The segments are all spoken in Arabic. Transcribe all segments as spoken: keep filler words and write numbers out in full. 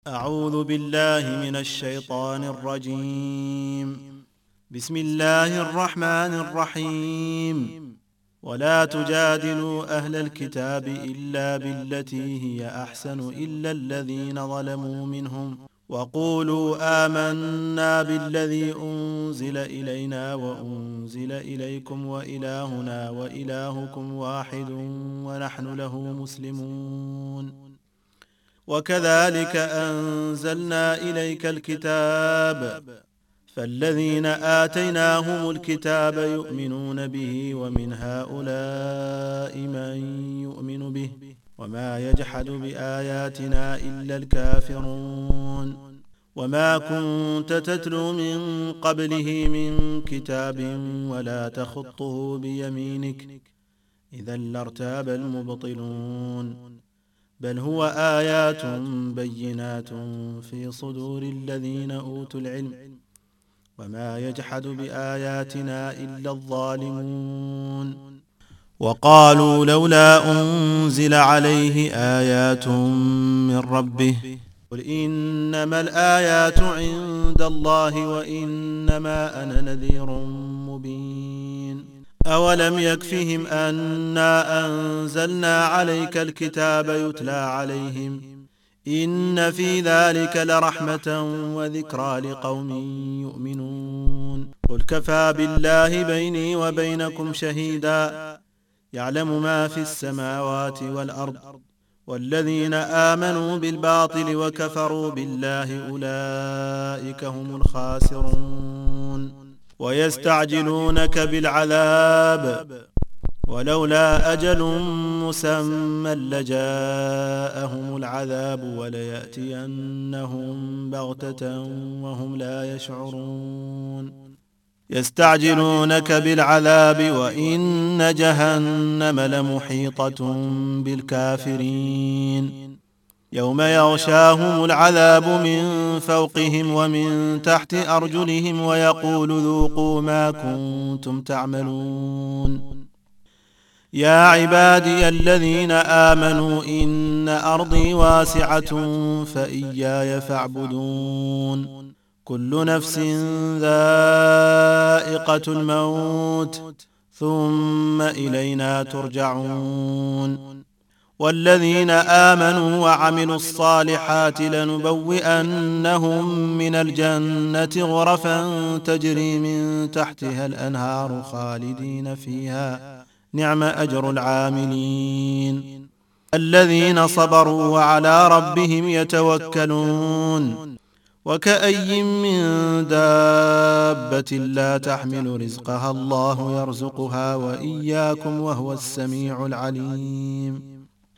أعوذ بالله من الشيطان الرجيم. بسم الله الرحمن الرحيم. ولا تجادلوا أهل الكتاب إلا بالتي هي أحسن إلا الذين ظلموا منهم وقولوا آمنا بالذي أنزل إلينا وأنزل إليكم وإلهنا وإلهكم واحد ونحن له مسلمون. وكذلك أنزلنا إليك الكتاب فالذين آتيناهم الكتاب يؤمنون به ومن هؤلاء من يؤمن به وما يجحد بآياتنا إلا الكافرون. وما كنت تتلو من قبله من كتاب ولا تخطه بيمينك إذا لارتاب المبطلون. بل هو آيات بينات في صدور الذين أوتوا العلم وما يجحد بآياتنا إلا الظالمون. وقالوا لولا أنزل عليه آيات من ربه قل إنما الآيات عند الله وإنما أنا نذير مبين. أولم يكفهم أنا أنزلنا عليك الكتاب يتلى عليهم إن في ذلك لرحمة وذكرى لقوم يؤمنون. قل كفى بالله بيني وبينكم شهيدا يعلم ما في السماوات والأرض والذين آمنوا بالباطل وكفروا بالله أولئك هم الخاسرون. ويستعجلونك بالعذاب ولولا أجل مسمى لجاءهم العذاب وليأتينهم بغتة وهم لا يشعرون. يستعجلونك بالعذاب وإن جهنم لمحيطة بالكافرين. يوم يغشاهم العذاب من فوقهم ومن تحت أرجلهم ويقول ذوقوا ما كنتم تعملون. يا عبادي الذين آمنوا إن أرضي واسعة فإياي فاعبدون. كل نفس ذائقة الموت ثم إلينا ترجعون. والذين آمنوا وعملوا الصالحات لنبوئنهم من الجنة غرفا تجري من تحتها الأنهار خالدين فيها نعم أجر العاملين. الذين صبروا وعلى ربهم يتوكلون. وكأي من دابة لا تحمل رزقها الله يرزقها وإياكم وهو السميع العليم.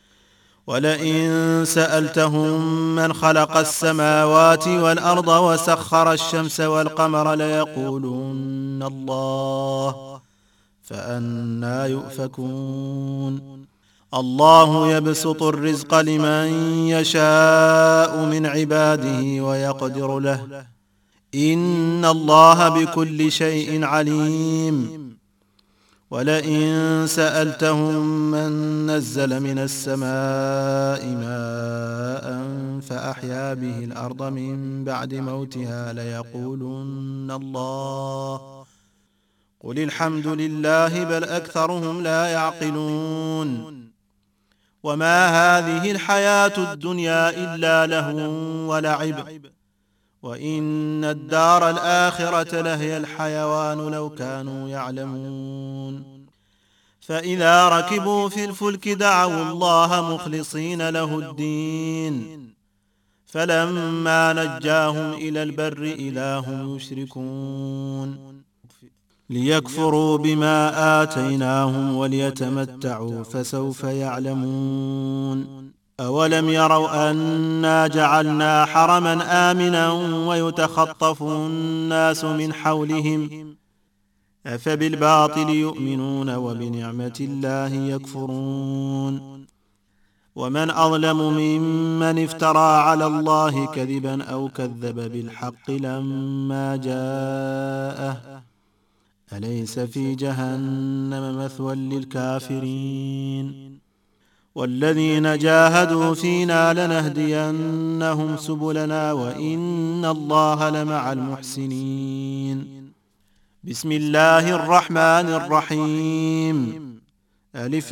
ولئن سألتهم من خلق السماوات والأرض وسخر الشمس والقمر ليقولون الله فأنى يؤفكون. الله يبسط الرزق لمن يشاء من عباده ويقدر له إن الله بكل شيء عليم. ولئن سألتهم من نزل من السماء ماء فأحيا به الأرض من بعد موتها ليقولن الله قل الحمد لله بل أكثرهم لا يعقلون. وما هذه الحياة الدنيا إلا لهو ولعب وإن الدار الآخرة لهي الحيوان لو كانوا يعلمون. فإذا ركبوا في الفلك دعوا الله مخلصين له الدين فلما نجاهم إلى البر إذا هم يشركون. ليكفروا بما آتيناهم وليتمتعوا فسوف يعلمون. أولم يروا أنا جعلنا حرما آمنا ويتخطف الناس من حولهم أفبالباطل يؤمنون وبنعمة الله يكفرون. ومن أظلم ممن افترى على الله كذبا أو كذب بالحق لما جاءه أليس في جهنم مثوى للكافرين. والذين جاهدوا فينا لنهدينهم سبلنا وإن الله لمع المحسنين. بسم الله الرحمن الرحيم. ألف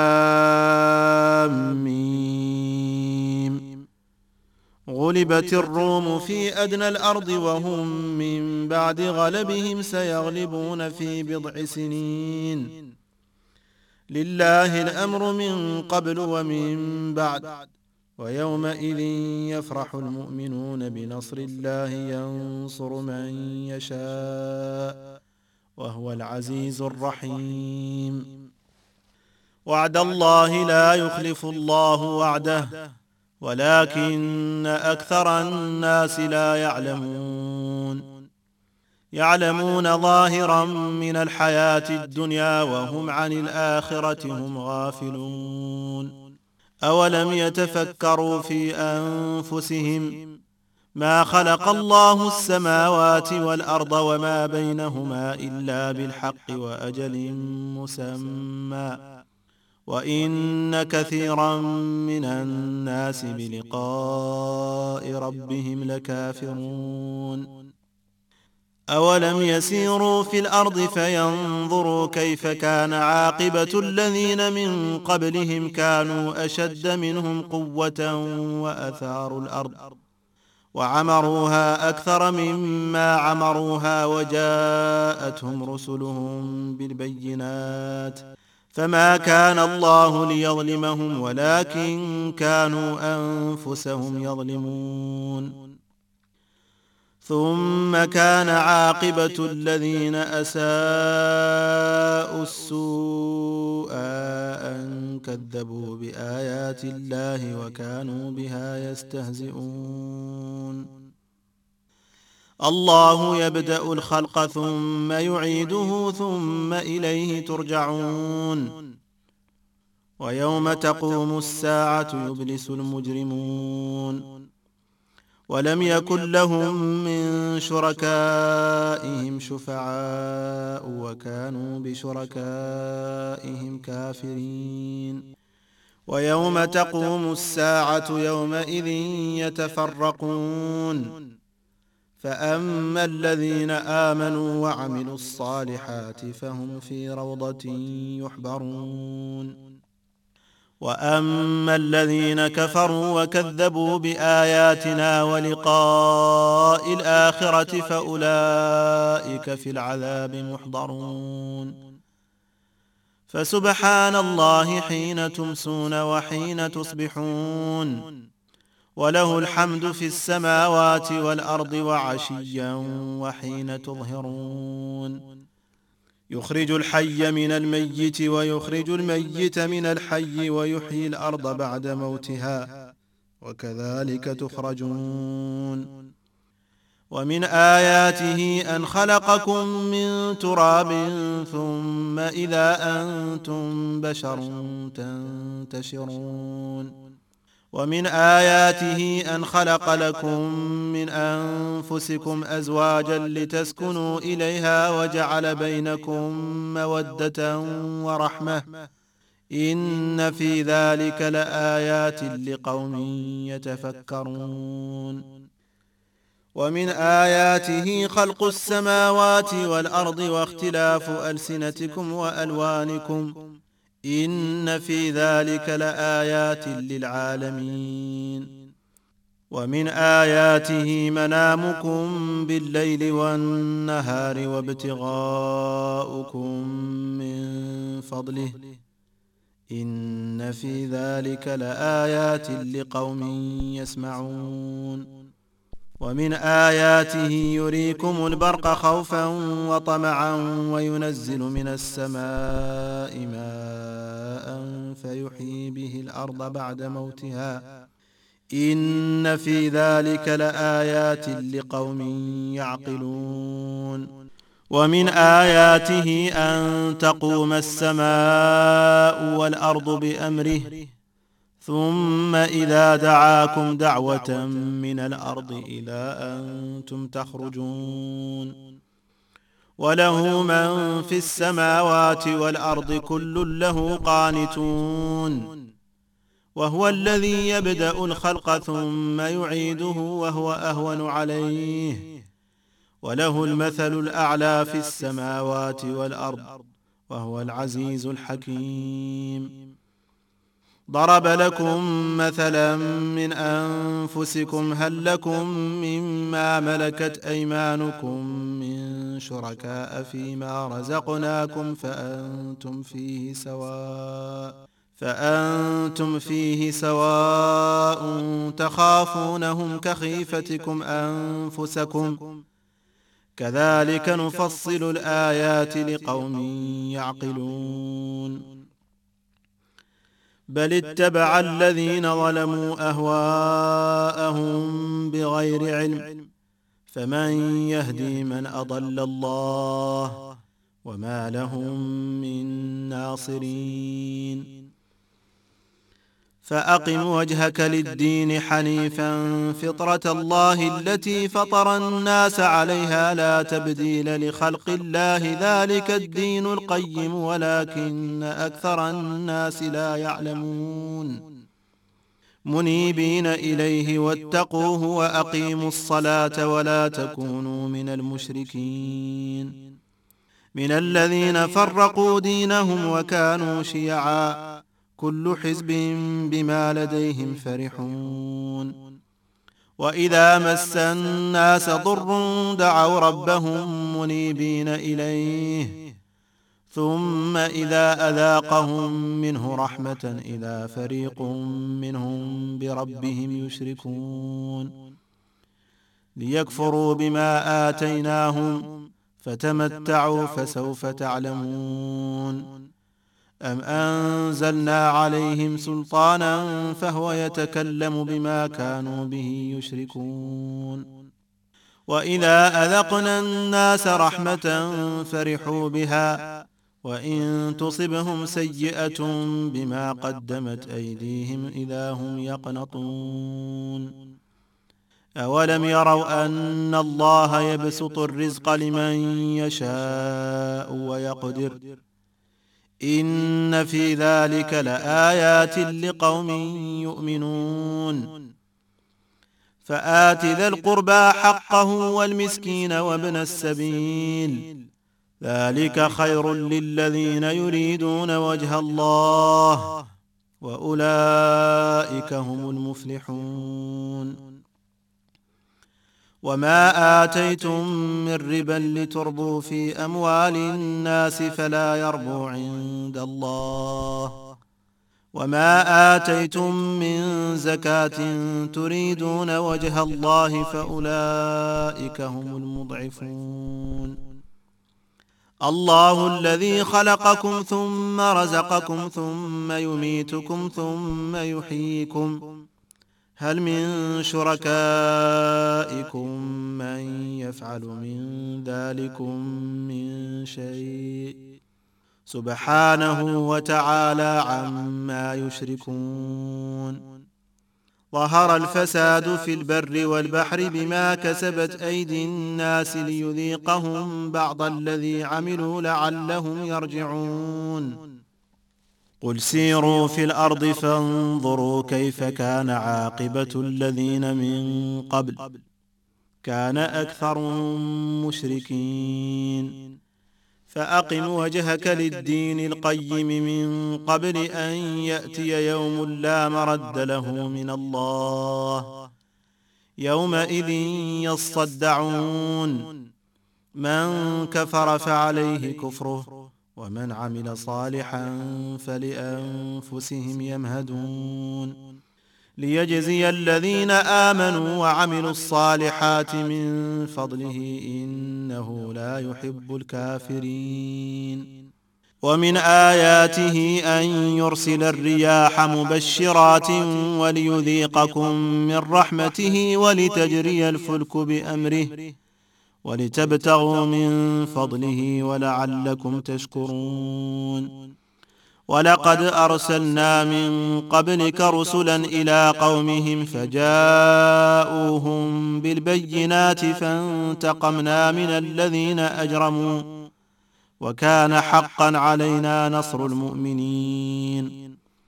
لام ميم. غلبت الروم في أدنى الأرض وهم من بعد غلبهم سيغلبون في بضع سنين. لله الأمر من قبل ومن بعد ويومئذ يفرح المؤمنون بنصر الله ينصر من يشاء وهو العزيز الرحيم. وعد الله لا يخلف الله وعده ولكن أكثر الناس لا يعلمون. يعلمون ظاهرا من الحياة الدنيا وهم عن الآخرة هم غافلون. أولم يتفكروا في أنفسهم ما خلق الله السماوات والأرض وما بينهما إلا بالحق وأجل مسمى وإن كثيرا من الناس بلقاء ربهم لكافرون. أولم يسيروا في الأرض فينظروا كيف كان عاقبة الذين من قبلهم كانوا أشد منهم قوة وأثاروا الأرض وعمروها أكثر مما عمروها وجاءتهم رسلهم بالبينات فما كان الله ليظلمهم ولكن كانوا أنفسهم يظلمون. ثم كان عاقبة الذين أساءوا السوء أن كذبوا بآيات الله وكانوا بها يستهزئون. الله يبدأ الخلق ثم يعيده ثم إليه ترجعون. ويوم تقوم الساعة يبلس المجرمون ولم يكن لهم من شركائهم شفعاء وكانوا بشركائهم كافرين. ويوم تقوم الساعة يومئذ يتفرقون فأما الذين آمنوا وعملوا الصالحات فهم في روضة يحبرون وأما الذين كفروا وكذبوا بآياتنا ولقاء الآخرة فأولئك في العذاب محضرون. فسبحان الله حين تمسون وحين تصبحون وله الحمد في السماوات والأرض وعشيا وحين تظهرون. يخرج الحي من الميت ويخرج الميت من الحي ويحيي الأرض بعد موتها وكذلك تخرجون. ومن آياته أن خلقكم من تراب ثم إذا أنتم بشر تنتشرون. ومن آياته أن خلق لكم من أنفسكم أزواجا لتسكنوا إليها وجعل بينكم مودة ورحمة إن في ذلك لآيات لقوم يتفكرون. ومن آياته خلق السماوات والأرض واختلاف ألسنتكم وألوانكم إن في ذلك لآيات للعالمين. ومن آياته منامكم بالليل والنهار وابتغاؤكم من فضله إن في ذلك لآيات لقوم يسمعون. ومن آياته يريكم البرق خوفا وطمعا وينزل من السماء ماء فيحيي به الأرض بعد موتها إن في ذلك لآيات لقوم يعقلون. ومن آياته أن تقوم السماء والأرض بأمره ثم إذا دعاكم دعوة من الأرض إذا أنتم تخرجون. وله من في السماوات والأرض كل له قانتون وهو الذي يبدأ الخلق ثم يعيده وهو أهون عليه، وله المثل الأعلى في السماوات والأرض، وهو العزيز الحكيم. ضرب لكم مثلا من أنفسكم، هل لكم مما ملكت أيمانكم من شركاء فيما رزقناكم فأنتم فيه سواء فأنتم فيه سواء تخافونهم كخيفتكم أنفسكم، كذلك نفصل الآيات لقوم يعقلون. بل اتبع الذين ظلموا أهواءهم بغير علم، فمن يهدي من أضل الله، وما لهم من ناصرين. فأقم وجهك للدين حنيفا فطرة الله التي فطر الناس عليها لا تبديل لخلق الله، ذلك الدين القيم ولكن أكثر الناس لا يعلمون. منيبين إليه واتقوه وأقيموا الصلاة ولا تكونوا من المشركين، من الذين فرقوا دينهم وكانوا شيعا كل حزب بما لديهم فرحون. وإذا مس الناس ضر دعوا ربهم منيبين إليه، ثم إذا أذاقهم منه رحمة إذا فريق منهم بربهم يشركون. ليكفروا بما آتيناهم فتمتعوا فسوف تعلمون. أم أنزلنا عليهم سلطانا فهو يتكلم بما كانوا به يشركون. وإذا أذقنا الناس رحمة فرحوا بها، وإن تصبهم سيئة بما قدمت أيديهم إذا هم يقنطون. أولم يروا أن الله يبسط الرزق لمن يشاء ويقدر، إن في ذلك لآيات لقوم يؤمنون. فآت ذا القربى حقه والمسكين وابن السبيل، ذلك خير للذين يريدون وجه الله، وأولئك هم المفلحون. وما آتيتم من ربا لتربوا في أموال الناس فلا يربو عند الله، وما آتيتم من زكاة تريدون وجه الله فأولئك هم المضعفون. الله الذي خلقكم ثم رزقكم ثم يميتكم ثم يحييكم، هل من شركائكم من يفعل من ذلكم من شيء، سبحانه وتعالى عما يشركون. ظهر الفساد في البر والبحر بما كسبت أيدي الناس ليذيقهم بعض الذي عملوا لعلهم يرجعون. قل سيروا في الأرض فانظروا كيف كان عاقبة الذين من قبل، كان أكثرهم مشركين. فأقم وجهك للدين القيم من قبل أن يأتي يوم لا مرد له من الله، يومئذ يصدعون. من كفر فعليه كفره، ومن عمل صالحا فلأنفسهم يمهدون. ليجزي الذين آمنوا وعملوا الصالحات من فضله إنه لا يحب الكافرين. ومن آياته أن يرسل الرياح مبشرات وليذيقكم من رحمته ولتجري الفلك بأمره ولتبتغوا من فضله ولعلكم تشكرون. ولقد أرسلنا من قبلك رسلا إلى قومهم فجاءوهم بالبينات فانتقمنا من الذين أجرموا، وكان حقا علينا نصر المؤمنين.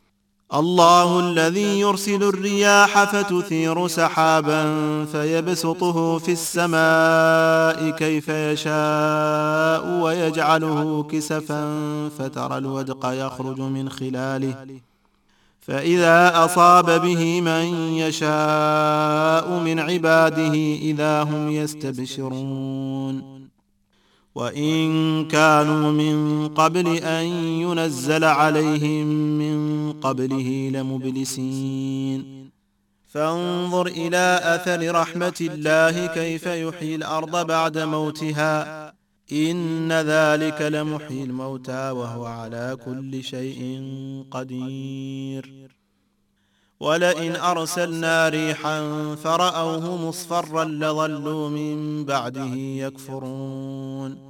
الله الذي يرسل الرياح فتثير سحابا فيبسطه في السماء كيف يشاء ويجعله كسفا فترى الودق يخرج من خلاله فإذا أصاب به من يشاء من عباده إذا هم يستبشرون وإن كانوا من قبل أن ينزل عليهم من قبله لمبلسين فانظر إلى أثر رحمة الله كيف يحيي الأرض بعد موتها إن ذلك لمحيي الموتى وهو على كل شيء قدير ولئن أرسلنا ريحا فرأوه مصفرا لظلوا من بعده يكفرون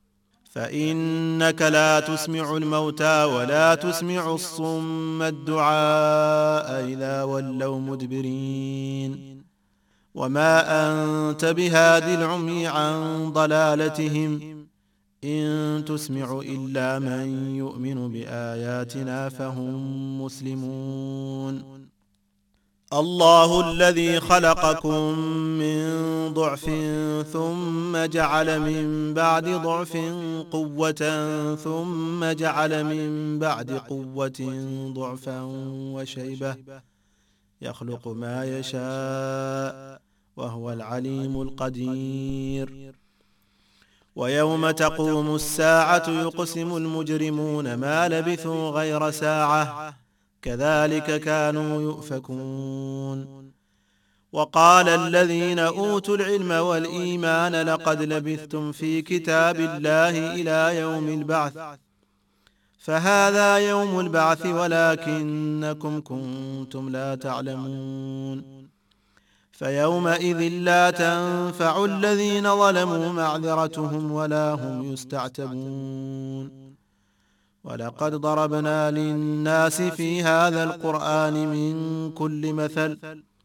فإنك لا تسمع الموتى ولا تسمع الصم الدعاء إذا ولوا مدبرين وما أنت بهادي العمي عن ضلالتهم إن تسمع إلا من يؤمن بآياتنا فهم مسلمون الله الذي خلقكم من ضعف ثم جعل من بعد ضعف قوة ثم جعل من بعد قوة ضعفا وشيبة يخلق ما يشاء وهو العليم القدير ويوم تقوم الساعة يقسم المجرمون ما لبثوا غير ساعة كذلك كانوا يؤفكون وقال الذين أوتوا العلم والإيمان لقد لبثتم في كتاب الله إلى يوم البعث فهذا يوم البعث ولكنكم كنتم لا تعلمون فيومئذ لا تنفع الذين ظلموا معذرتهم ولا هم يستعتبون ولقد ضربنا للناس في هذا القرآن من كل مثل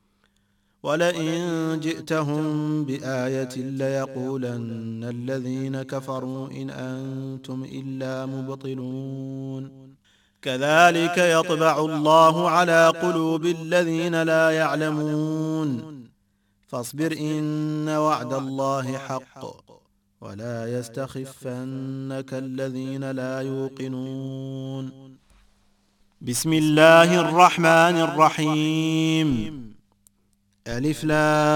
ولئن جئتهم بآية ليقولن الذين كفروا إن أنتم إلا مبطلون كذلك يطبع الله على قلوب الذين لا يعلمون فاصبر إن وعد الله حق ولا يستخفنك الذين لا يوقنون بسم الله الرحمن الرحيم ألف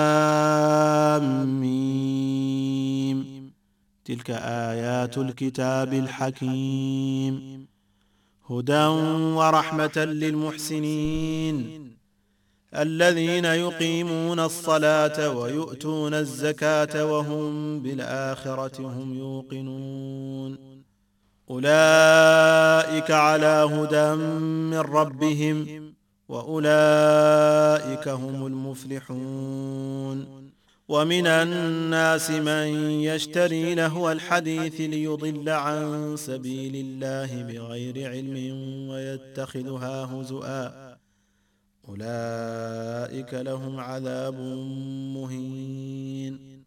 لام ميم تلك آيات الكتاب الحكيم هدى ورحمة للمحسنين الذين يقيمون الصلاة ويؤتون الزكاة وهم بالآخرة هم يوقنون أولئك على هدى من ربهم وأولئك هم المفلحون ومن الناس من يشتري لهو الحديث ليضل عن سبيل الله بغير علم ويتخذها هزؤا أولئك لهم عذاب مهين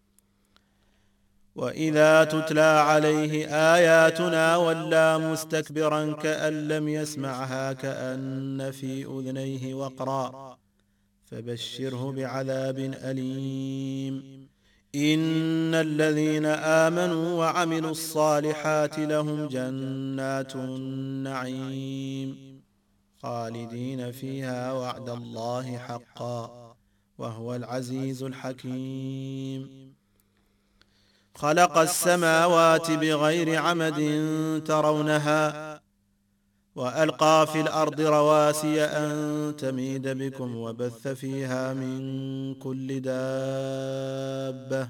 وإذا تتلى عليه آياتنا ولى مستكبرا كأن لم يسمعها كأن في أذنيه وقرا فبشره بعذاب أليم إن الذين آمنوا وعملوا الصالحات لهم جنات النعيم خالدين فيها وعد الله حقا وهو العزيز الحكيم خلق السماوات بغير عمد ترونها وألقى في الأرض رواسي أن تميد بكم وبث فيها من كل دابة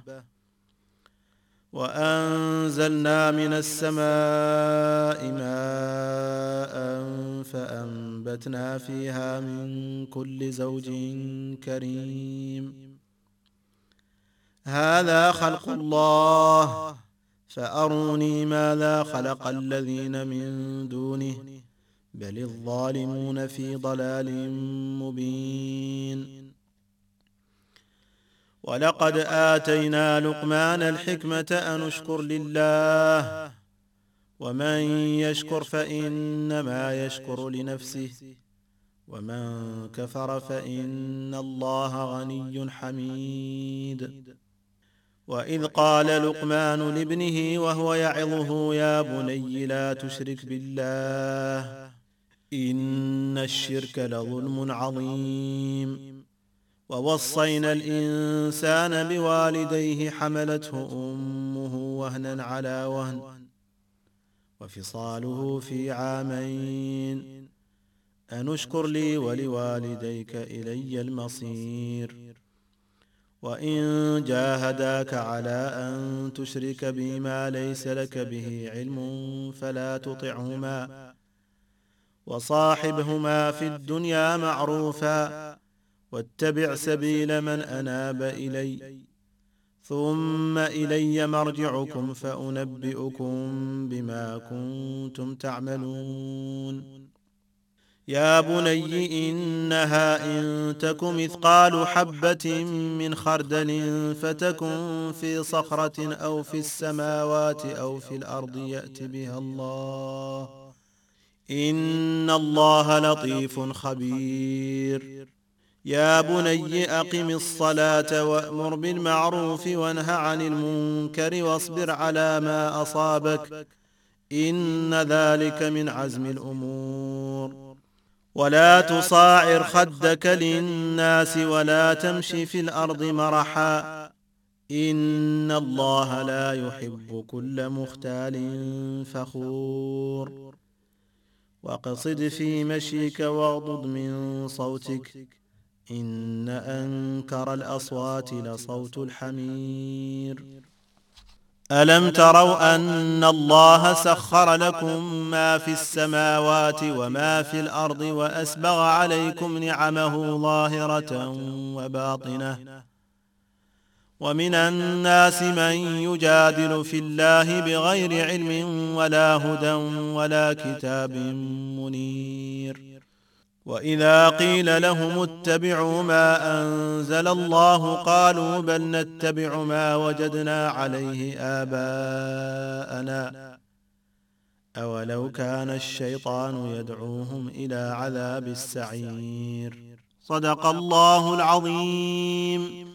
وأنزلنا من السماء ماء فأنبتنا فيها من كل زوج كريم هذا خلق الله فأروني ماذا خلق الذين من دونه بل الظالمون في ضلال مبين ولقد آتينا لقمان الحكمة أن اشكر لله ومن يشكر فإنما يشكر لنفسه ومن كفر فإن الله غني حميد. وإذ قال لقمان لابنه وهو يعظه يا بني لا تشرك بالله إن الشرك لظلم عظيم. ووصينا الإنسان بوالديه حملته أمه وهنا على وهن وفصاله في عامين أن اشكر لي ولوالديك إلي المصير. وإن جاهداك على أن تشرك بي ما ليس لك به علم فلا تطعهما وصاحبهما في الدنيا معروفا واتبع سبيل من أناب إلي ثم إلي مرجعكم فأنبئكم بما كنتم تعملون. يا بني إنها إن تك مثقال حبة من خردل فتكن في صخرة أو في السماوات أو في الأرض يأت بها الله إن الله لطيف خبير. يا بني أقم الصلاة وأمر بالمعروف وانه عن المنكر واصبر على ما أصابك إن ذلك من عزم الأمور. ولا تصاعر خدك للناس ولا تمشي في الأرض مرحا إن الله لا يحب كل مختال فخور. واقصد في مشيك واغضض من صوتك إن أنكر الأصوات لصوت الحمير. ألم تروا أن الله سخر لكم ما في السماوات وما في الأرض وأسبغ عليكم نعمه ظاهرة وباطنة ومن الناس من يجادل في الله بغير علم ولا هدى ولا كتاب منير. وإذا قيل لهم اتبعوا ما أنزل الله قالوا بل نتبع ما وجدنا عليه آباءنا أولو كان الشيطان يدعوهم إلى عذاب السعير. صدق الله العظيم.